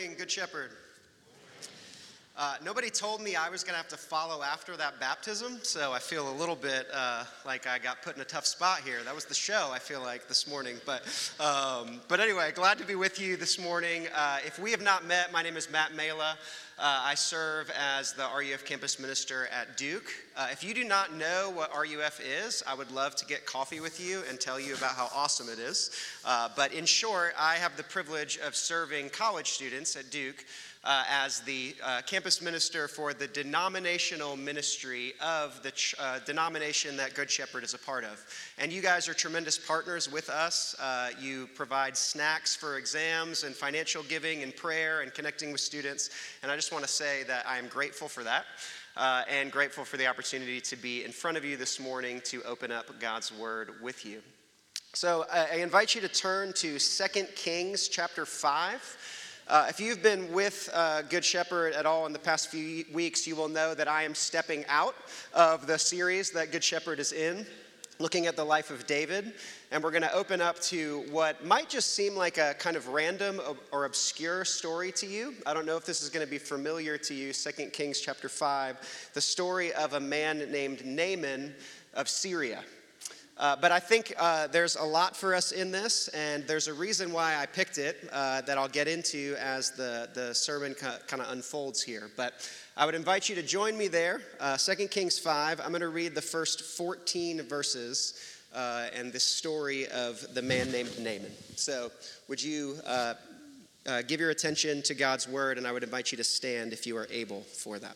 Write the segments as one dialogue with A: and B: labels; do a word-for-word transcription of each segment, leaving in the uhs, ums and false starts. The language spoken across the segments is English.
A: morning, Good Shepherd. Uh, nobody told me I was going to have to follow after that baptism, so I feel a little bit uh, like I got put in a tough spot here. That was the show, I feel like, this morning. But um, but anyway, glad to be with you this morning. Uh, if we have not met, my name is Matt Mela. Uh, I serve as the R U F campus minister at Duke. Uh, if you do not know what R U F is, I would love to get coffee with you and tell you about how awesome it is. Uh, but in short, I have the privilege of serving college students at Duke Uh, as the uh, campus minister for the denominational ministry of the ch- uh, denomination that Good Shepherd is a part of. And you guys are tremendous partners with us. Uh, you provide snacks for exams and financial giving and prayer and connecting with students. And I just want to say that I am grateful for that uh, and grateful for the opportunity to be in front of you this morning to open up God's Word with you. So uh, I invite you to turn to Second Kings chapter five. Uh, if you've been with uh, Good Shepherd at all in the past few weeks, you will know that I am stepping out of the series that Good Shepherd is in, looking at the life of David. And we're going to open up to what might just seem like a kind of random or obscure story to you. I don't know if this is going to be familiar to you, Second Kings chapter five, the story of a man named Naaman of Syria. Uh, but I think uh, there's a lot for us in this, and there's a reason why I picked it uh, that I'll get into as the, the sermon kind of unfolds here. But I would invite you to join me there, uh, Second Kings five. I'm going to read the first fourteen verses uh, and this story of the man named Naaman. So would you uh, uh, give your attention to God's word, and I would invite you to stand if you are able for that.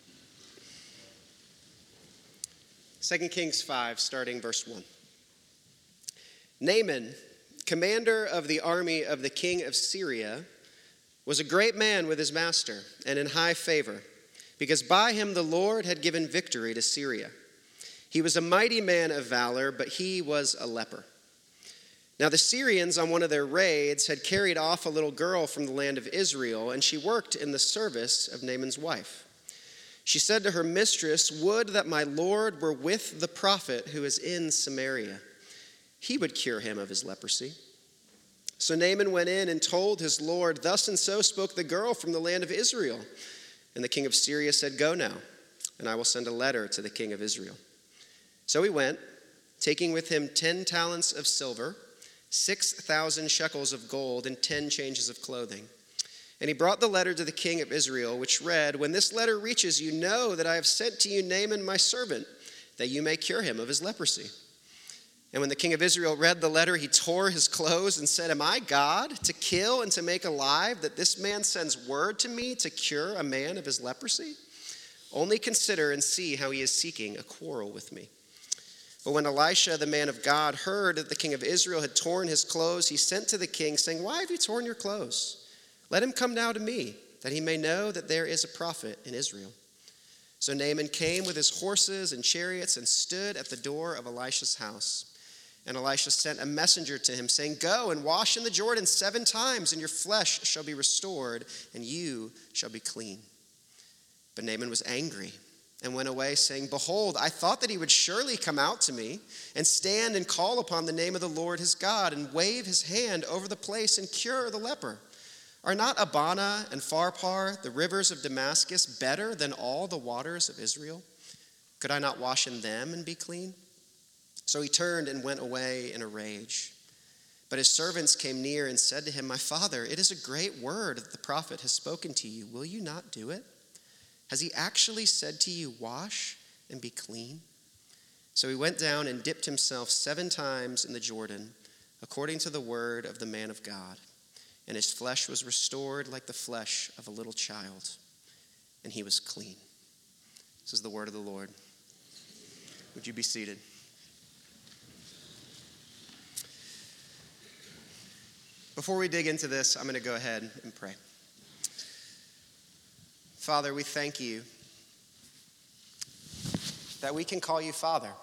A: Second Kings five, starting verse one. Naaman, commander of the army of the king of Syria, was a great man with his master and in high favor, because by him the Lord had given victory to Syria. He was a mighty man of valor, but he was a leper. Now the Syrians on one of their raids had carried off a little girl from the land of Israel, and she worked in the service of Naaman's wife. She said to her mistress, "Would that my Lord were with the prophet who is in Samaria. He would cure him of his leprosy." So Naaman went in and told his Lord, "Thus and so spoke the girl from the land of Israel." And the king of Syria said, "Go now, and I will send a letter to the king of Israel." So he went, taking with him ten talents of silver, six thousand shekels of gold, and ten changes of clothing. And he brought the letter to the king of Israel, which read, "When this letter reaches you, know that I have sent to you Naaman my servant, that you may cure him of his leprosy." And when the king of Israel read the letter, he tore his clothes and said, "Am I God to kill and to make alive, that this man sends word to me to cure a man of his leprosy? Only consider and see how he is seeking a quarrel with me." But when Elisha, the man of God, heard that the king of Israel had torn his clothes, he sent to the king, saying, "Why have you torn your clothes? Let him come now to me, that he may know that there is a prophet in Israel." So Naaman came with his horses and chariots and stood at the door of Elisha's house. And Elisha sent a messenger to him, saying, "Go and wash in the Jordan seven times, and your flesh shall be restored, and you shall be clean." But Naaman was angry and went away, saying, "Behold, I thought that he would surely come out to me and stand and call upon the name of the Lord his God and wave his hand over the place and cure the leper. Are not Abana and Pharpar, the rivers of Damascus, better than all the waters of Israel? Could I not wash in them and be clean?" So he turned and went away in a rage. But his servants came near and said to him, "My father, it is a great word that the prophet has spoken to you. Will you not do it? Has he actually said to you, 'Wash and be clean'?" So he went down and dipped himself seven times in the Jordan, according to the word of the man of God. And his flesh was restored like the flesh of a little child, and he was clean. This is the word of the Lord. Would you be seated? Before we dig into this, I'm going to go ahead and pray. Father, we thank you that we can call you Father,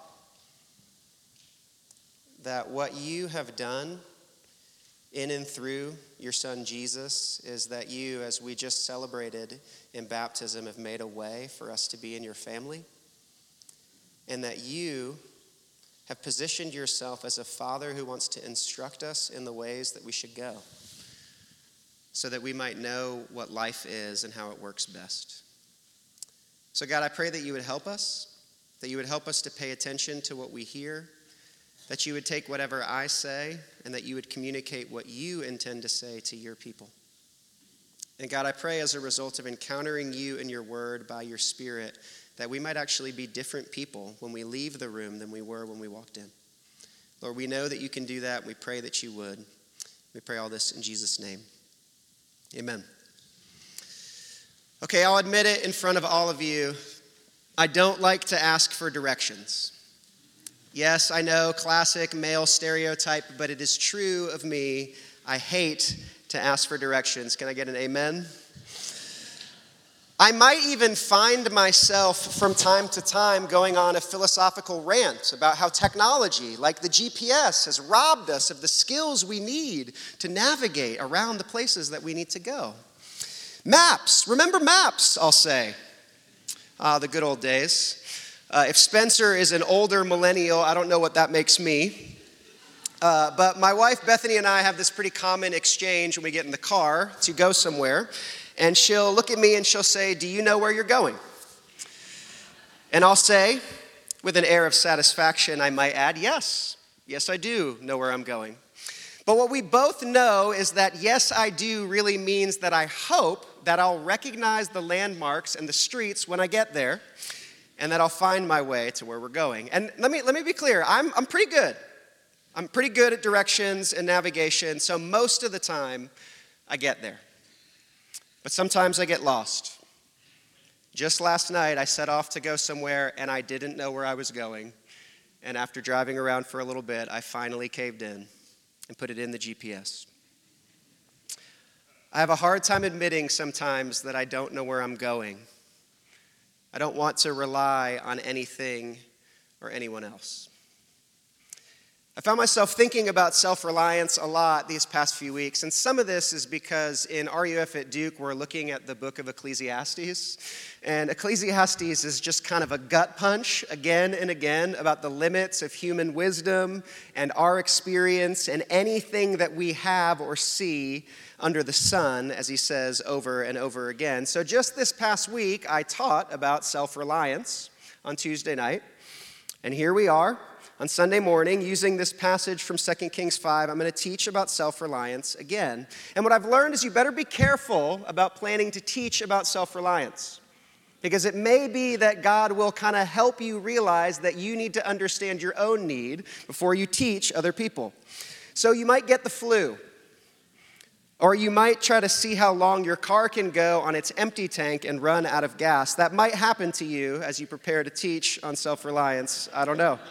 A: that what you have done in and through your son Jesus is that you, as we just celebrated in baptism, have made a way for us to be in your family, and that you have positioned yourself as a father who wants to instruct us in the ways that we should go. so that we might know what life is and how it works best. So God, I pray that you would help us, that you would help us to pay attention to what we hear, that you would take whatever I say, and that you would communicate what you intend to say to your people. And God, I pray as a result of encountering you and your word by your Spirit, that we might actually be different people when we leave the room than we were when we walked in. Lord, we know that you can do that. We pray that you would. We pray all this in Jesus' name. Amen. Okay, I'll admit it in front of all of you. I don't like to ask for directions. Yes, I know, classic male stereotype, but it is true of me. I hate to ask for directions. Can I get an amen? I might even find myself from time to time going on a philosophical rant about how technology, like the G P S, has robbed us of the skills we need to navigate around the places that we need to go. Maps, remember maps, I'll say. Ah, the good old days. Uh, if Spencer is an older millennial, I don't know what that makes me. Uh, but my wife Bethany and I have this pretty common exchange when we get in the car to go somewhere. And she'll look at me and she'll say, "Do you know where you're going?" And I'll say, with an air of satisfaction, I might add, yes. Yes, I do know where I'm going. But what we both know is that yes, I do really means that I hope that I'll recognize the landmarks and the streets when I get there, and that I'll find my way to where we're going. And let me let me be clear, I'm I'm pretty good. I'm pretty good at directions and navigation, so most of the time I get there. But sometimes I get lost. Just last night I set off to go somewhere and I didn't know where I was going. And after driving around for a little bit, I finally caved in and put it in the G P S. I have a hard time admitting sometimes that I don't know where I'm going. I don't want to rely on anything or anyone else. I found myself thinking about self-reliance a lot these past few weeks, and some of this is because in R U F at Duke, we're looking at the book of Ecclesiastes, and Ecclesiastes is just kind of a gut punch again and again about the limits of human wisdom and our experience and anything that we have or see under the sun, as he says over and over again. So just this past week, I taught about self-reliance on Tuesday night, and here we are. On Sunday morning, using this passage from Second Kings five, I'm going to teach about self-reliance again. And what I've learned is you better be careful about planning to teach about self-reliance, because it may be that God will kind of help you realize that you need to understand your own need before you teach other people. So you might get the flu, or you might try to see how long your car can go on its empty tank and run out of gas. That might happen to you as you prepare to teach on self-reliance. I don't know.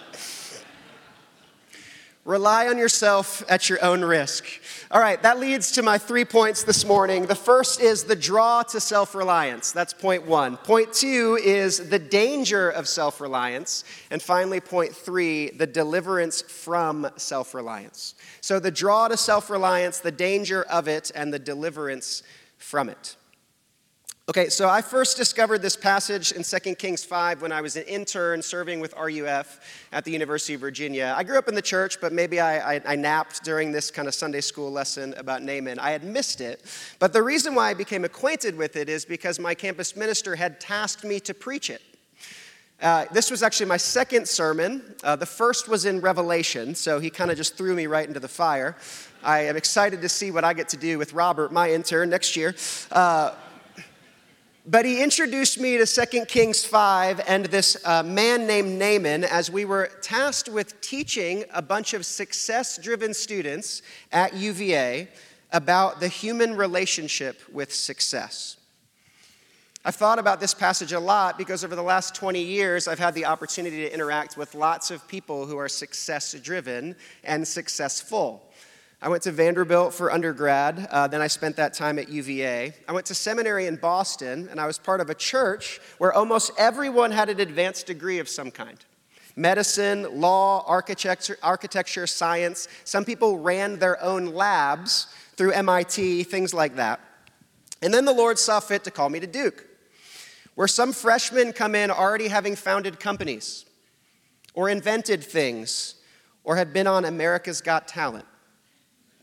A: Rely on yourself at your own risk. All right, that leads to my three points this morning. The first is the draw to self-reliance. That's point one. Point two is the danger of self-reliance. And finally, point three, the deliverance from self-reliance. So the draw to self-reliance, the danger of it, and the deliverance from it. Okay, so I first discovered this passage in Second Kings five when I was an intern serving with R U F at the University of Virginia. I grew up in the church, but maybe I, I, I napped during this kind of Sunday school lesson about Naaman. I had missed it, but the reason why I became acquainted with it is because my campus minister had tasked me to preach it. Uh, this was actually my second sermon. Uh, the first was in Revelation, so he kind of just threw me right into the fire. I am excited to see what I get to do with Robert, my intern, next year. Uh, But he introduced me to Second Kings five and this uh, man named Naaman as we were tasked with teaching a bunch of success-driven students at U V A about the human relationship with success. I've thought about this passage a lot because over the last twenty years, I've had the opportunity to interact with lots of people who are success-driven and successful. I went to Vanderbilt for undergrad, uh, then I spent that time at U V A. I went to seminary in Boston, and I was part of a church where almost everyone had an advanced degree of some kind. Medicine, law, architecture, architecture, science. Some people ran their own labs through M I T, things like that. And then the Lord saw fit to call me to Duke, where some freshmen come in already having founded companies, or invented things, or had been on America's Got Talent.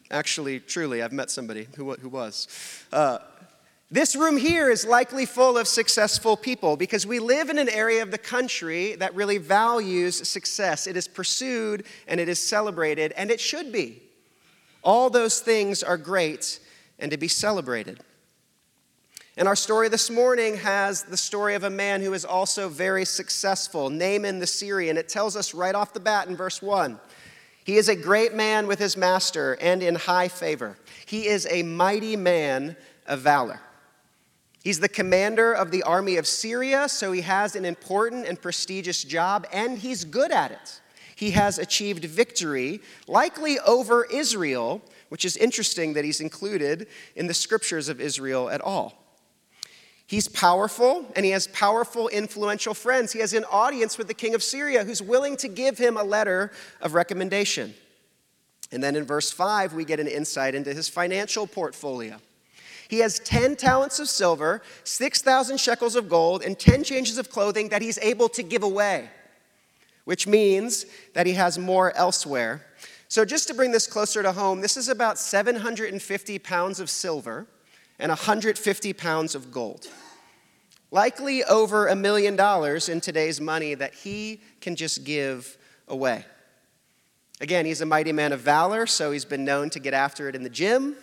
A: Actually, truly, I've met somebody who, who was. Uh, this room here is likely full of successful people because we live in an area of the country that really values success. It is pursued and it is celebrated, and it should be. All those things are great and to be celebrated. And our story this morning has the story of a man who is also very successful, Naaman the Syrian. It tells us right off the bat in verse one, he is a great man with his master and in high favor. He is a mighty man of valor. He's the commander of the army of Syria, so he has an important and prestigious job, and he's good at it. He has achieved victory, likely over Israel, which is interesting that he's included in the scriptures of Israel at all. He's powerful, and he has powerful, influential friends. He has an audience with the king of Syria who's willing to give him a letter of recommendation. And then in verse five, we get an insight into his financial portfolio. He has ten talents of silver, six thousand shekels of gold, and ten changes of clothing that he's able to give away, which means that he has more elsewhere. So just to bring this closer to home, this is about seven hundred fifty pounds of silver and one hundred fifty pounds of gold. Likely over a million dollars in today's money that he can just give away. Again, he's a mighty man of valor, so he's been known to get after it in the gym.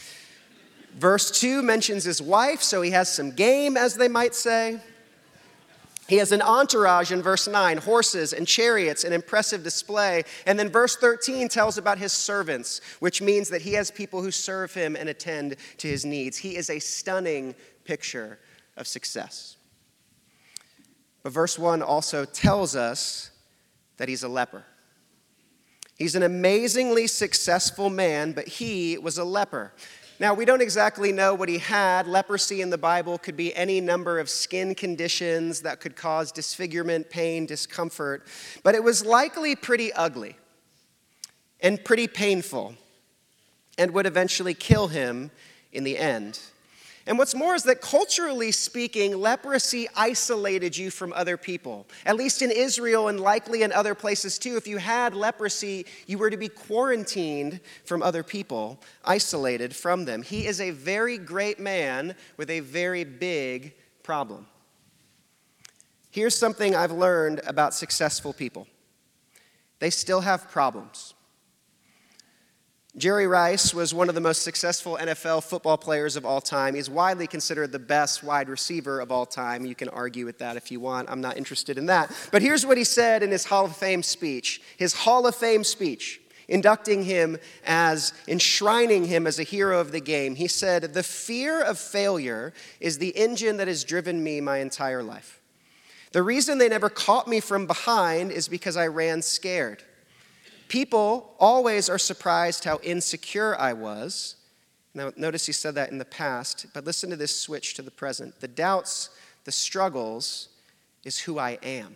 A: Verse two mentions his wife, so he has some game, as they might say. He has an entourage in verse nine, horses and chariots, an impressive display. And then verse thirteen tells about his servants, which means that he has people who serve him and attend to his needs. He is a stunning picture of success. But verse one also tells us that he's a leper. He's an amazingly successful man, but he was a leper. Now, we don't exactly know what he had. Leprosy in the Bible could be any number of skin conditions that could cause disfigurement, pain, discomfort. But it was likely pretty ugly and pretty painful and would eventually kill him in the end. And what's more is that culturally speaking, leprosy isolated you from other people. At least in Israel and likely in other places too, if you had leprosy, you were to be quarantined from other people, isolated from them. He is a very great man with a very big problem. Here's something I've learned about successful people. They still have problems. Jerry Rice was one of the most successful N F L football players of all time. He's widely considered the best wide receiver of all time. You can argue with that if you want. I'm not interested in that. But here's what he said in his Hall of Fame speech. His Hall of Fame speech, inducting him as, enshrining him as a hero of the game. He said, "The fear of failure is the engine that has driven me my entire life. The reason they never caught me from behind is because I ran scared. People always are surprised how insecure I was." Now, notice he said that in the past, but listen to this switch to the present. "The doubts, the struggles, is who I am."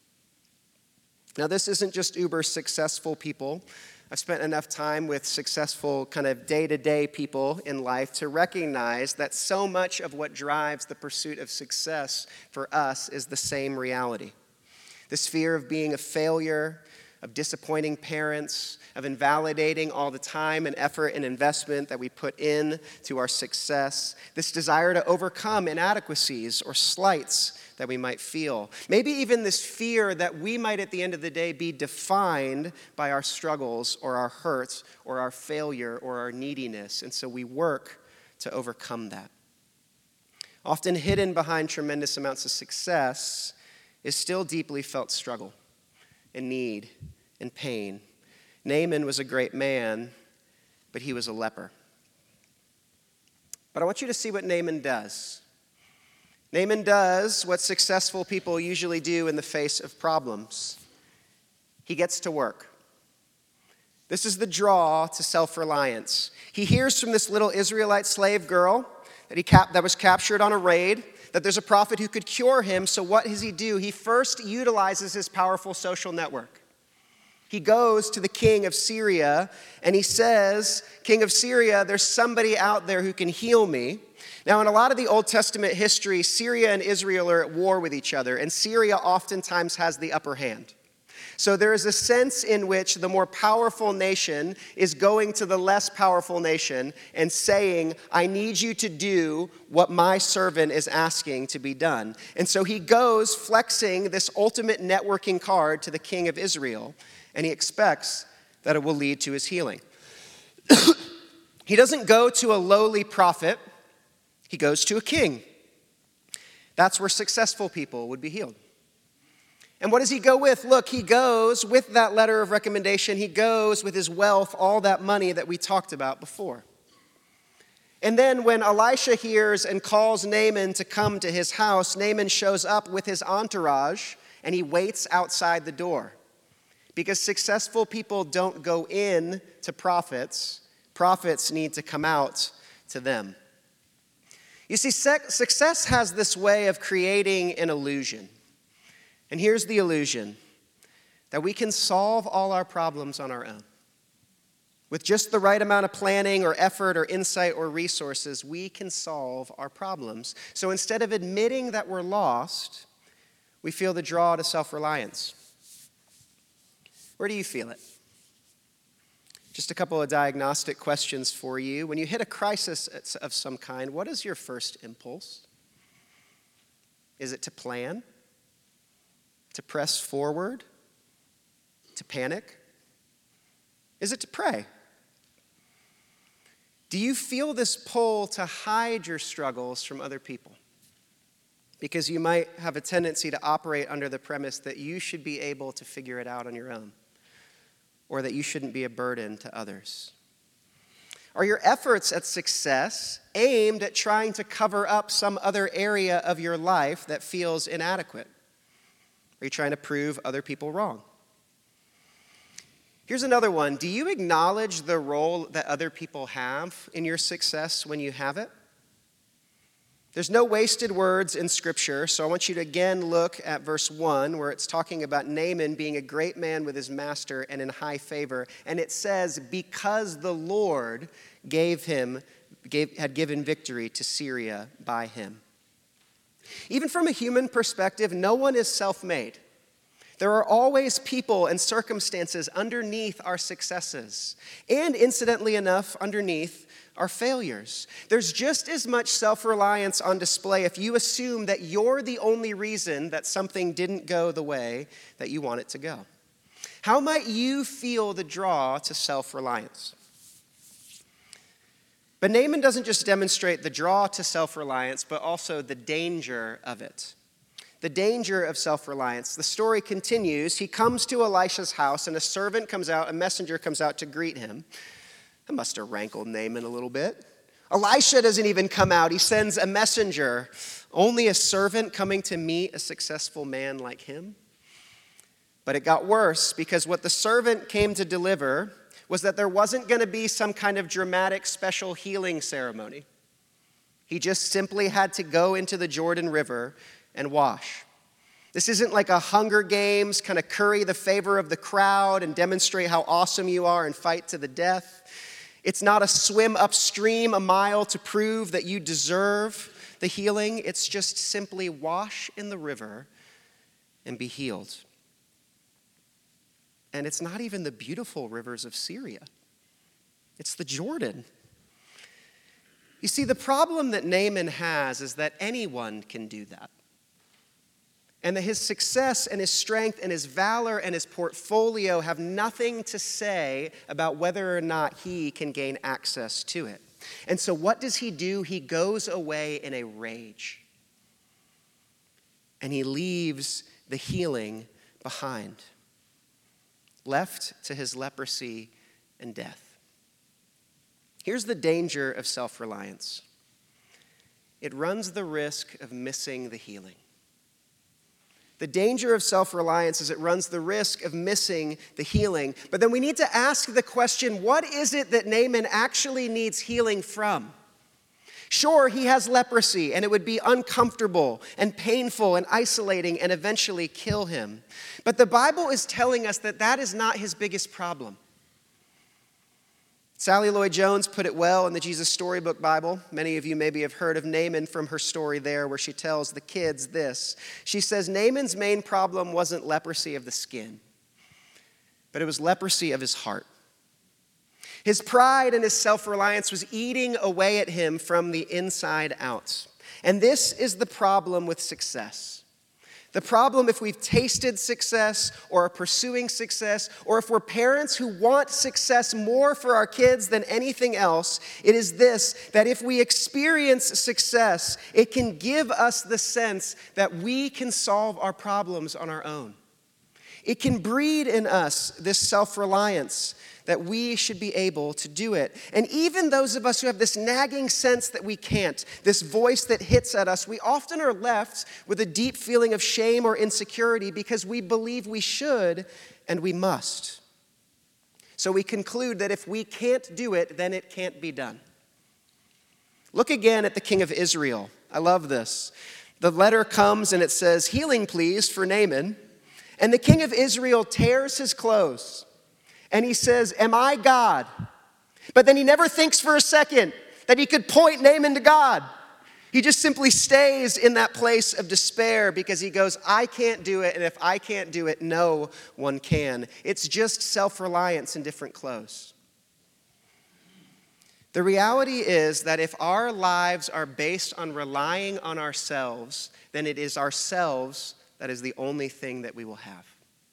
A: Now, this isn't just uber successful people. I've spent enough time with successful kind of day-to-day people in life to recognize that so much of what drives the pursuit of success for us is the same reality. This fear of being a failure, of disappointing parents, of invalidating all the time and effort and investment that we put in to our success, this desire to overcome inadequacies or slights that we might feel. Maybe even this fear that we might at the end of the day be defined by our struggles or our hurts or our failure or our neediness, and so we work to overcome that. Often hidden behind tremendous amounts of success is still deeply felt struggle and need and pain. Naaman was a great man, but he was a leper. But I want you to see what Naaman does. Naaman does what successful people usually do in the face of problems. He gets to work. This is the draw to self-reliance. He hears from this little Israelite slave girl that, he cap- that was captured on a raid that there's a prophet who could cure him. So what does he do? He first utilizes his powerful social network. He goes to the king of Syria and he says, "King of Syria, there's somebody out there who can heal me." Now, in a lot of the Old Testament history, Syria and Israel are at war with each other, and Syria oftentimes has the upper hand. So there is a sense in which the more powerful nation is going to the less powerful nation and saying, I need you to do what my servant is asking to be done. And so he goes flexing this ultimate networking card to the king of Israel, and he expects that it will lead to his healing. He doesn't go to a lowly prophet, he goes to a king. That's where successful people would be healed. And what does he go with? Look, he goes with that letter of recommendation. He goes with his wealth, all that money that we talked about before. And then when Elisha hears and calls Naaman to come to his house, Naaman shows up with his entourage and he waits outside the door. Because successful people don't go in to prophets. Prophets need to come out to them. You see, success has this way of creating an illusion. And here's the illusion, that we can solve all our problems on our own. With just the right amount of planning or effort or insight or resources, we can solve our problems. So instead of admitting that we're lost, we feel the draw to self-reliance. Where do you feel it? Just a couple of diagnostic questions for you. When you hit a crisis of some kind, what is your first impulse? Is it to plan? To press forward? To panic? Is it to pray? Do you feel this pull to hide your struggles from other people? Because you might have a tendency to operate under the premise that you should be able to figure it out on your own, or that you shouldn't be a burden to others. Are your efforts at success aimed at trying to cover up some other area of your life that feels inadequate? Are you trying to prove other people wrong? Here's another one. Do you acknowledge the role that other people have in your success when you have it? There's no wasted words in Scripture, so I want you to again look at verse one, where it's talking about Naaman being a great man with his master and in high favor. And it says, because the Lord gave him, gave, had given victory to Syria by him. Even from a human perspective, no one is self-made. There are always people and circumstances underneath our successes, and incidentally enough, underneath our failures. There's just as much self-reliance on display if you assume that you're the only reason that something didn't go the way that you want it to go. How might you feel the draw to self-reliance? But Naaman doesn't just demonstrate the draw to self-reliance, but also the danger of it. The danger of self-reliance. The story continues. He comes to Elisha's house, and a servant comes out, a messenger comes out to greet him. That must have rankled Naaman a little bit. Elisha doesn't even come out. He sends a messenger. Only a servant coming to meet a successful man like him? But it got worse, because what the servant came to deliver was that there wasn't going to be some kind of dramatic special healing ceremony. He just simply had to go into the Jordan River and wash. This isn't like a Hunger Games, kind of curry the favor of the crowd and demonstrate how awesome you are and fight to the death. It's not a swim upstream a mile to prove that you deserve the healing. It's just simply wash in the river and be healed. And it's not even the beautiful rivers of Syria. It's the Jordan. You see, the problem that Naaman has is that anyone can do that. And that his success and his strength and his valor and his portfolio have nothing to say about whether or not he can gain access to it. And so what does he do? He goes away in a rage. And he leaves the healing behind, left to his leprosy and death. Here's the danger of self-reliance. It runs the risk of missing the healing. The danger of self-reliance is it runs the risk of missing the healing. But then we need to ask the question, what is it that Naaman actually needs healing from? Sure, he has leprosy, and it would be uncomfortable and painful and isolating and eventually kill him. But the Bible is telling us that that is not his biggest problem. Sally Lloyd Jones put it well in the Jesus Storybook Bible. Many of you maybe have heard of Naaman from her story there, where she tells the kids this. She says, Naaman's main problem wasn't leprosy of the skin. but it was leprosy of his heart. His pride and his self-reliance was eating away at him from the inside out. And this is the problem with success. The problem if we've tasted success or are pursuing success, or if we're parents who want success more for our kids than anything else, it is this, that if we experience success, it can give us the sense that we can solve our problems on our own. It can breed in us this self-reliance that we should be able to do it. And even those of us who have this nagging sense that we can't, this voice that hits at us, we often are left with a deep feeling of shame or insecurity because we believe we should and we must. So we conclude that if we can't do it, then it can't be done. Look again at the king of Israel. I love this. The letter comes and it says, "Healing, please, for Naaman." And the king of Israel tears his clothes. And he says, "Am I God?" But then he never thinks for a second that he could point Naaman to God. He just simply stays in that place of despair because he goes, I can't do it, and if I can't do it, no one can. It's just self-reliance in different clothes. The reality is that if our lives are based on relying on ourselves, then it is ourselves that is the only thing that we will have.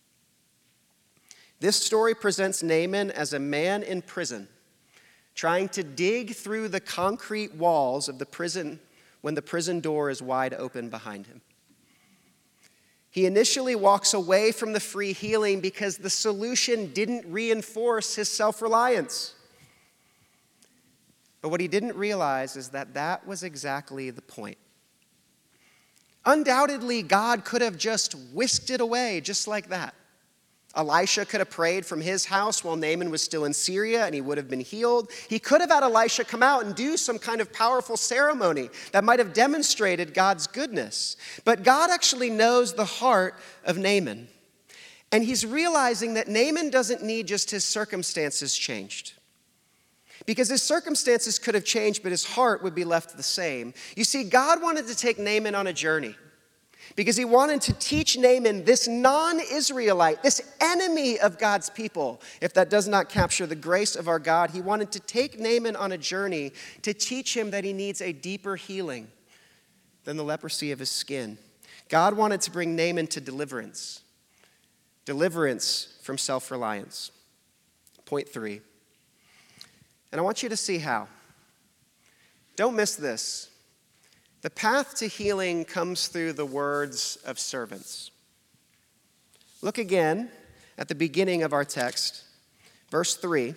A: This story presents Naaman as a man in prison, trying to dig through the concrete walls of the prison when the prison door is wide open behind him. He initially walks away from the free healing because the solution didn't reinforce his self-reliance. But what he didn't realize is that that was exactly the point. Undoubtedly, God could have just whisked it away just like that. Elisha could have prayed from his house while Naaman was still in Syria and he would have been healed. He could have had Elisha come out and do some kind of powerful ceremony that might have demonstrated God's goodness. But God actually knows the heart of Naaman. And he's realizing that Naaman doesn't need just his circumstances changed. Because his circumstances could have changed, but his heart would be left the same. You see, God wanted to take Naaman on a journey. Because he wanted to teach Naaman, this non-Israelite, this enemy of God's people, if that does not capture the grace of our God, he wanted to take Naaman on a journey to teach him that he needs a deeper healing than the leprosy of his skin. God wanted to bring Naaman to deliverance. Deliverance from self-reliance. Point three. And I want you to see how. Don't miss this. The path to healing comes through the words of servants. Look again at the beginning of our text, verse three.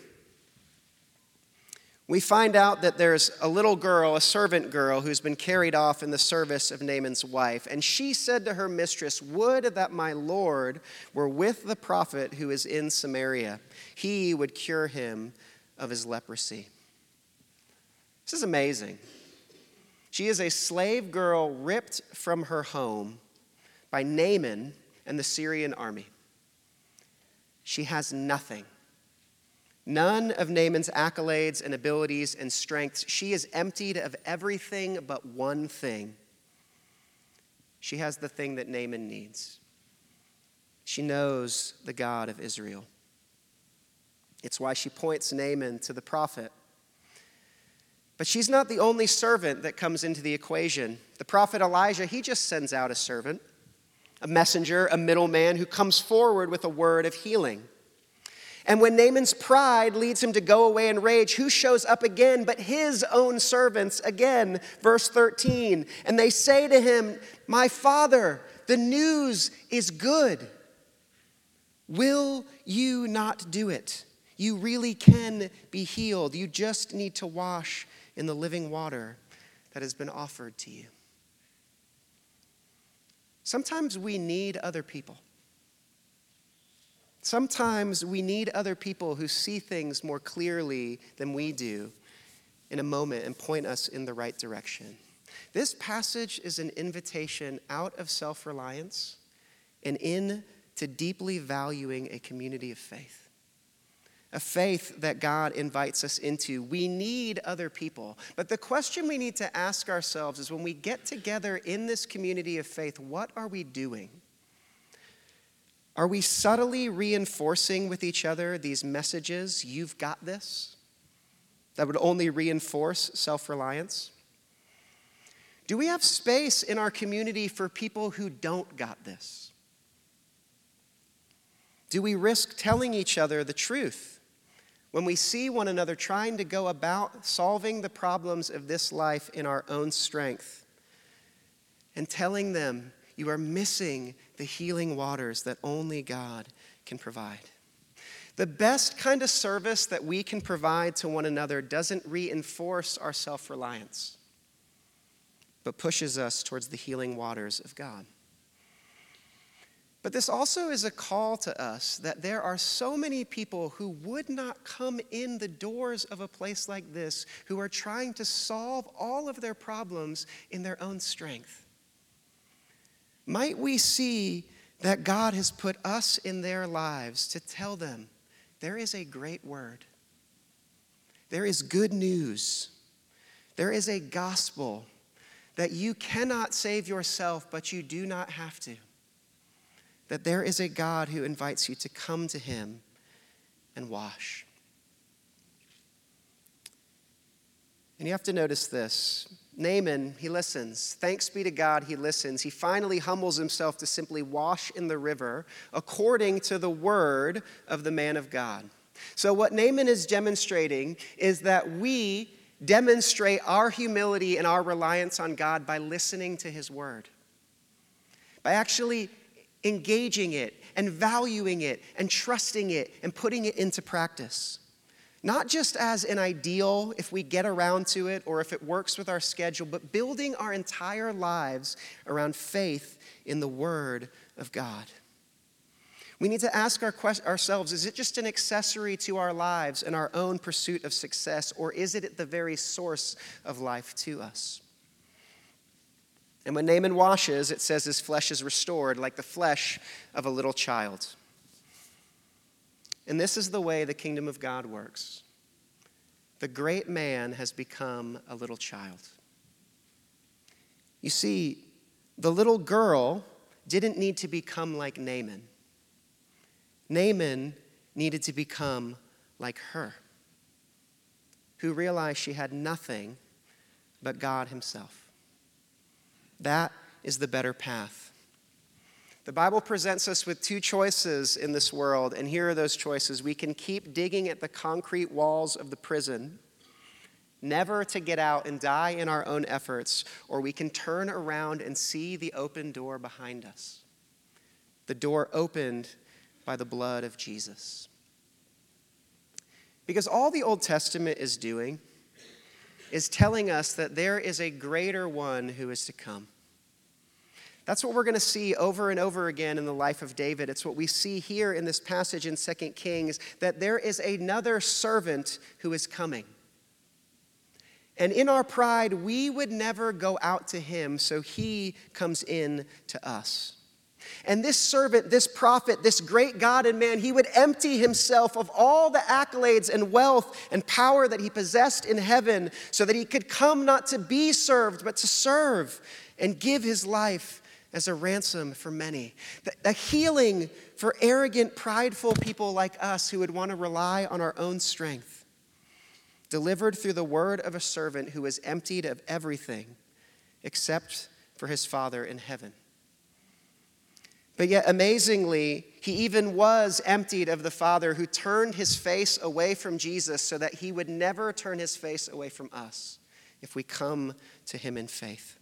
A: We find out that there's a little girl, a servant girl, who's been carried off in the service of Naaman's wife. And she said to her mistress, "Would that my Lord were with the prophet who is in Samaria. He would cure him of his leprosy." This is amazing. She is a slave girl ripped from her home by Naaman and the Syrian army. She has nothing. None of Naaman's accolades and abilities and strengths. She is emptied of everything but one thing. She has the thing that Naaman needs. She knows the God of Israel. It's why she points Naaman to the prophet. But she's not the only servant that comes into the equation. The prophet Elijah, he just sends out a servant, a messenger, a middleman who comes forward with a word of healing. And when Naaman's pride leads him to go away in rage, who shows up again but his own servants again? Verse thirteen. And they say to him, "My father, the news is good. Will you not do it? You really can be healed. You just need to wash in the living water that has been offered to you." Sometimes we need other people. Sometimes we need other people who see things more clearly than we do in a moment and point us in the right direction. This passage is an invitation out of self-reliance and into deeply valuing a community of faith. A faith that God invites us into. We need other people. But the question we need to ask ourselves is, when we get together in this community of faith, what are we doing? Are we subtly reinforcing with each other these messages, "You've got this," that would only reinforce self-reliance? Do we have space in our community for people who don't got this? Do we risk telling each other the truth when we see one another trying to go about solving the problems of this life in our own strength and telling them, "You are missing the healing waters that only God can provide"? The best kind of service that we can provide to one another doesn't reinforce our self-reliance, but pushes us towards the healing waters of God. But this also is a call to us that there are so many people who would not come in the doors of a place like this, who are trying to solve all of their problems in their own strength. Might we see that God has put us in their lives to tell them there is a great word. There is good news. There is a gospel that you cannot save yourself, but you do not have to. That there is a God who invites you to come to him and wash. And you have to notice this. Naaman, he listens. Thanks be to God, he listens. He finally humbles himself to simply wash in the river according to the word of the man of God. So what Naaman is demonstrating is that we demonstrate our humility and our reliance on God by listening to his word. By actually engaging it and valuing it and trusting it and putting it into practice. Not just as an ideal if we get around to it or if it works with our schedule, but building our entire lives around faith in the word of God. We need to ask our quest- ourselves, is it just an accessory to our lives and our own pursuit of success, or is it at the very source of life to us? And when Naaman washes, it says his flesh is restored like the flesh of a little child. And this is the way the kingdom of God works. The great man has become a little child. You see, the little girl didn't need to become like Naaman. Naaman needed to become like her, who realized she had nothing but God himself. That is the better path. The Bible presents us with two choices in this world, and here are those choices. We can keep digging at the concrete walls of the prison, never to get out and die in our own efforts, or we can turn around and see the open door behind us. The door opened by the blood of Jesus. Because all the Old Testament is doing is telling us that there is a greater one who is to come. That's what we're going to see over and over again in the life of David. It's what we see here in this passage in Second Kings, that there is another servant who is coming. And in our pride, we would never go out to him, so he comes in to us. And this servant, this prophet, this great God and man, he would empty himself of all the accolades and wealth and power that he possessed in heaven so that he could come not to be served, but to serve and give his life as a ransom for many. The, the healing for arrogant, prideful people like us who would want to rely on our own strength. Delivered through the word of a servant who was emptied of everything except for his Father in heaven. But yet, amazingly, he even was emptied of the Father who turned his face away from Jesus so that he would never turn his face away from us if we come to him in faith.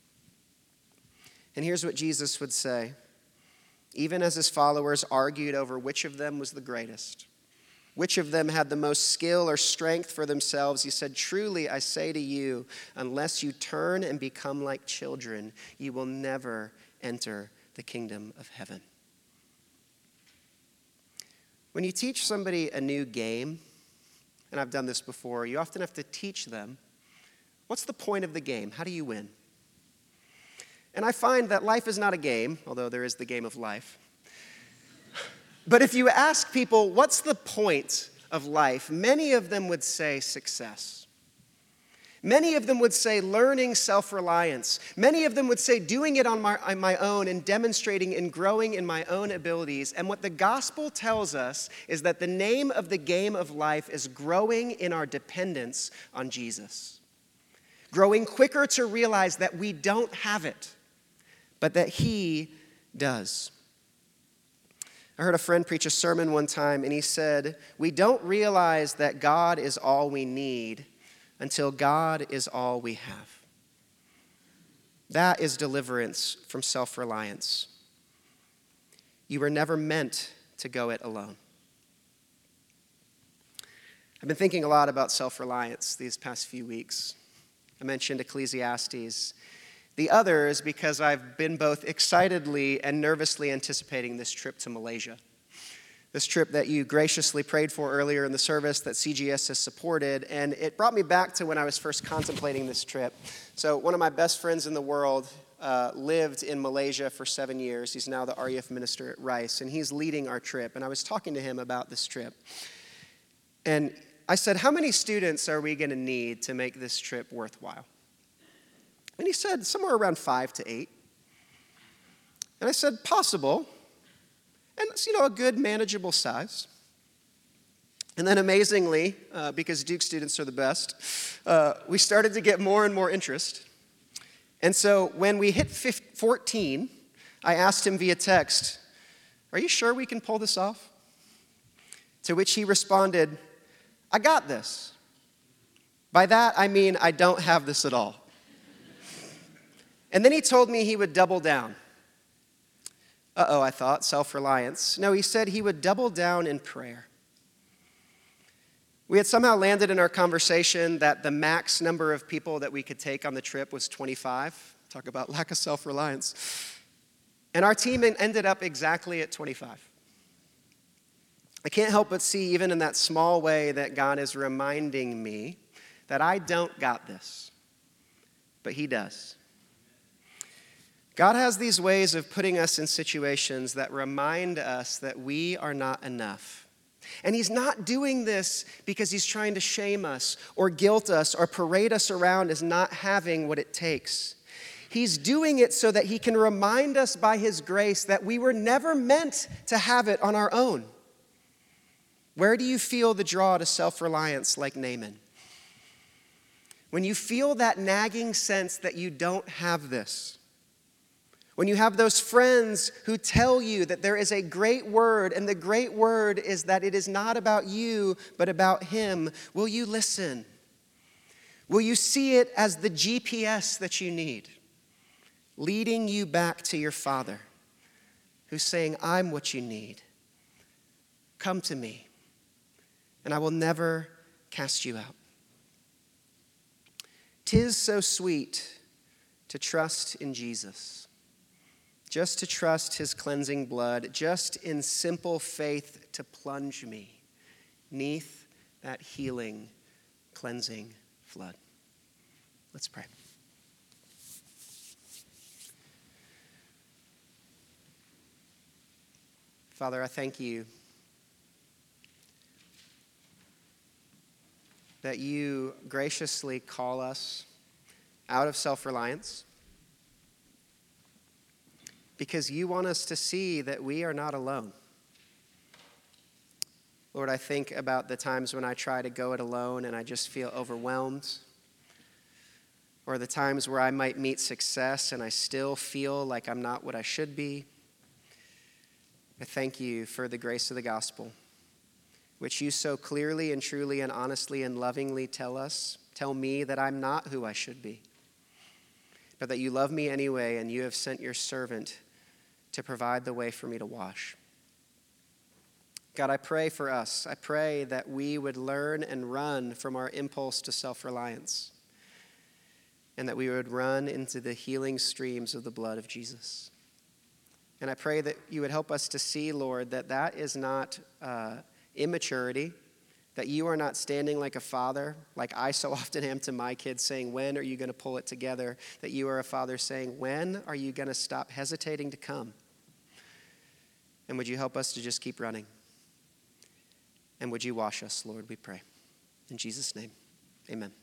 A: And here's what Jesus would say, even as his followers argued over which of them was the greatest, which of them had the most skill or strength for themselves. He said, "Truly, I say to you, unless you turn and become like children, you will never enter the kingdom of heaven." When you teach somebody a new game, and I've done this before, you often have to teach them, what's the point of the game? How do you win? And I find that life is not a game, although there is the game of life. But if you ask people, what's the point of life? Many of them would say success. Many of them would say learning self-reliance. Many of them would say doing it on my, on my own and demonstrating and growing in my own abilities. And what the gospel tells us is that the name of the game of life is growing in our dependence on Jesus. Growing quicker to realize that we don't have it, but that he does. I heard a friend preach a sermon one time, and he said, "We don't realize that God is all we need until God is all we have." That is deliverance from self-reliance. You were never meant to go it alone. I've been thinking a lot about self-reliance these past few weeks. I mentioned Ecclesiastes. The other is because I've been both excitedly and nervously anticipating this trip to Malaysia. This trip that you graciously prayed for earlier in the service that C G S has supported, and it brought me back to when I was first contemplating this trip. So one of my best friends in the world uh, lived in Malaysia for seven years. He's now the R U F minister at Rice, and he's leading our trip. And I was talking to him about this trip. And I said, "How many students are we going to need to make this trip worthwhile?" And he said, "Somewhere around five to eight." And I said, "Possible. And it's, you know, a good manageable size." And then amazingly, uh, because Duke students are the best, uh, we started to get more and more interest. And so when we hit fourteen, I asked him via text, "Are you sure we can pull this off?" To which he responded, "I got this. By that, I mean I don't have this at all." And then he told me he would double down. Uh-oh, I thought, self-reliance. No, he said he would double down in prayer. We had somehow landed in our conversation that the max number of people that we could take on the trip was twenty-five. Talk about lack of self-reliance. And our team ended up exactly at twenty-five. I can't help but see, even in that small way, that God is reminding me that I don't got this, but he does. God has these ways of putting us in situations that remind us that we are not enough. And he's not doing this because he's trying to shame us or guilt us or parade us around as not having what it takes. He's doing it so that he can remind us by his grace that we were never meant to have it on our own. Where do you feel the draw to self-reliance like Naaman? When you feel that nagging sense that you don't have this, when you have those friends who tell you that there is a great word, and the great word is that it is not about you, but about him, will you listen? Will you see it as the G P S that you need, leading you back to your Father, who's saying, "I'm what you need. Come to me, and I will never cast you out." 'Tis so sweet to trust in Jesus. Just to trust his cleansing blood, just in simple faith to plunge me 'neath that healing, cleansing flood. Let's pray. Father, I thank you that you graciously call us out of self-reliance, because you want us to see that we are not alone. Lord, I think about the times when I try to go it alone and I just feel overwhelmed, or the times where I might meet success and I still feel like I'm not what I should be. I thank you for the grace of the gospel, which you so clearly and truly and honestly and lovingly tell us, tell me that I'm not who I should be, but that you love me anyway, and you have sent your servant to provide the way for me to wash. God, I pray for us. I pray that we would learn and run from our impulse to self-reliance, and that we would run into the healing streams of the blood of Jesus. And I pray that you would help us to see, Lord, that that is not uh, immaturity, that you are not standing like a father, like I so often am to my kids, saying, "When are you going to pull it together?" That you are a father saying, "When are you going to stop hesitating to come?" And would you help us to just keep running? And would you wash us, Lord, we pray. In Jesus' name, amen.